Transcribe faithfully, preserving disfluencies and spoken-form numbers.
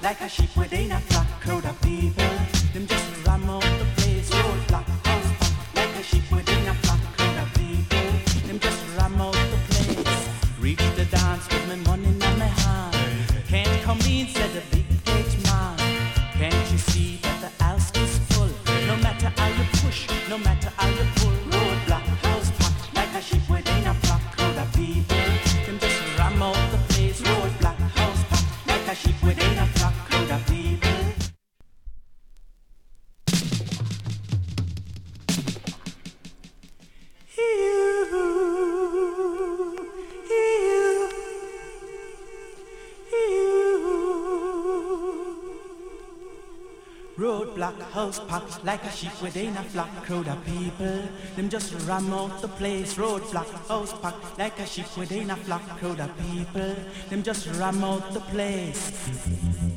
like a sheep within a flock. Crowd of people, them just ram out the place. Roadblock, house pack, like a sheep within a flock. Crowd of people, them just ram out the place. Reach the dance with me money in my hand. Can't come in, said the big gate man. Can't you see that the house is full? No matter how you push, no matter how you pull. Roadblock, house pack, like a sheep within a flock. Crowd of people, them just ram out the place. Roadblock, house pack, like a sheep within a flock. Crowd of people. Roadblock, house packed like a sheep within a flock. Crowd of people, them just ram out the place. Roadblock, house packed like a sheep within a flock. Crowd of people, them just ram out the place.